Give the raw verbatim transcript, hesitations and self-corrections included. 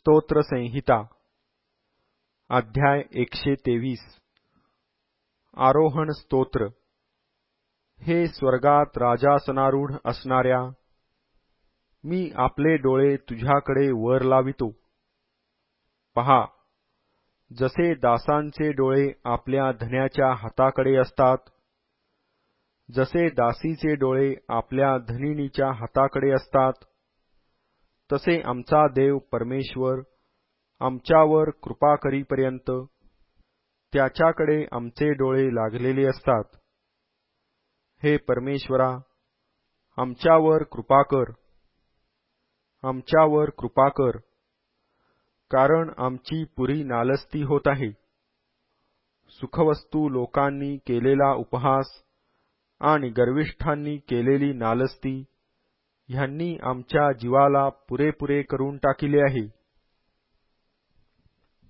स्तोत्र संहिता अध्याय एकशे तेवीस आरोहण स्तोत्र। हे स्वर्गात राजासनारूढ असणाऱ्या, मी आपले डोळे तुझ्याकडे वर लावितो। पहा, जसे दासांचे डोळे आपल्या धन्याच्या हाताकडे असतात, जसे दासीचे डोळे आपल्या धनिनीच्या हाताकडे असतात, तसे आमचा देव परमेश्वर आमच्यावर कृपा करीपर्यंत त्याच्याकडे आमचे डोळे लागलेले असतात। हे परमेश्वरा, आमच्यावर कृपा कर, आमच्यावर कृपा कर, कारण आमची पुरी नालस्ती होत आहे। सुखवस्तू लोकांनी केलेला उपहास आणि गर्विष्ठांनी केलेली नालस्ती ह्यांनी आमच्या जीवाला पुरेपुरे करून टाकिले आहे।